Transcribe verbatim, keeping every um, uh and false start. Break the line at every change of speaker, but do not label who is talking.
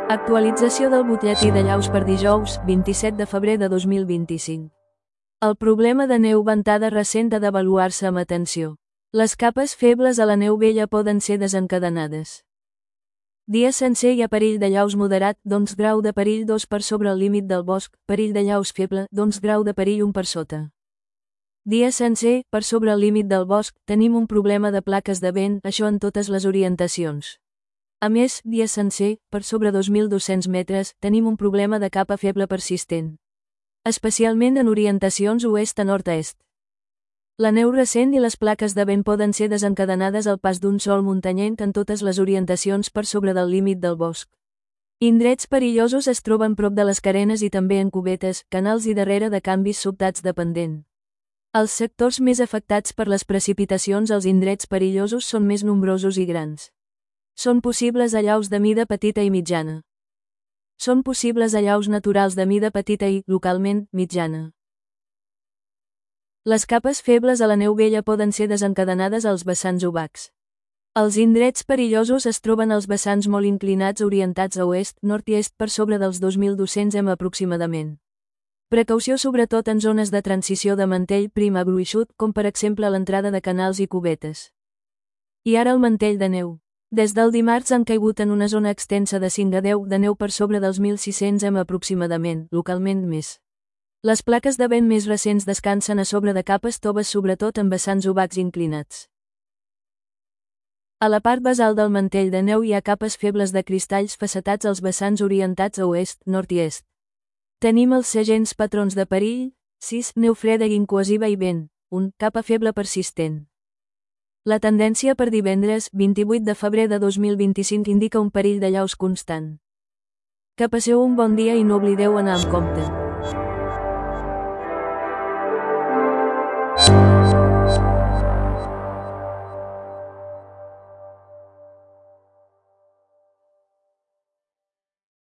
Actualització del butlletí de llaus per dijous, vint-i-set de febrer de dos mil vint-i-cinc. El problema de neu ventada recent ha d'avaluar-se amb atenció. Les capes febles a la neu vella poden ser desencadenades. Dia sencer hi ha perill de llaus moderat, d'onze grau de perill dos per sobre el límit del bosc, perill de llaus feble, d'onze grau de perill un per sota. Dia sencer, per sobre el límit del bosc, tenim un problema de plaques de vent, això en totes les orientacions. A més, dia sencer, per sobre dos mil dos-cents metres, tenim un problema de capa feble persistent. Especialment en orientacions oest a nord-est. La neu recent i les plaques de vent poden ser desencadenades al pas d'un sol muntanyenc en totes les orientacions per sobre del límit del bosc. Indrets perillosos es troben prop de les carenes i també en cubetes, canals i darrere de canvis sobtats de pendent. Els sectors més afectats per les precipitacions als indrets perillosos són més nombrosos i grans. Són possibles allaus de mida petita i mitjana. Són possibles allaus naturals de mida petita i, localment, mitjana. Les capes febles a la neu vella poden ser desencadenades als vessants obacs. Els indrets perillosos es troben als vessants molt inclinats orientats a oest, nord i est per sobre dels dos mil dos-cents m aproximadament. Precaució sobretot en zones de transició de mantell prim a gruixut, com per exemple l'entrada de canals i cubetes. I ara el mantell de neu. Des del dimarts han caigut en una zona extensa de cinc a deu de neu per sobre dels mil sis-cents m aproximadament, localment més. Les plaques de vent més recents descansen a sobre de capes toves sobretot en vessants obacs inclinats. A la part basal del mantell de neu hi ha capes febles de cristalls facetats als vessants orientats a oest, nord i est. Tenim els segents patrons de perill, sis, neu freda i incohesiva i vent, un, capa feble persistent. La tendència per divendres, vint-i-vuit de febrer de dos mil vint-i-cinc indica un perill de llaus constant. Que passeu un bon dia i no oblideu anar amb compte.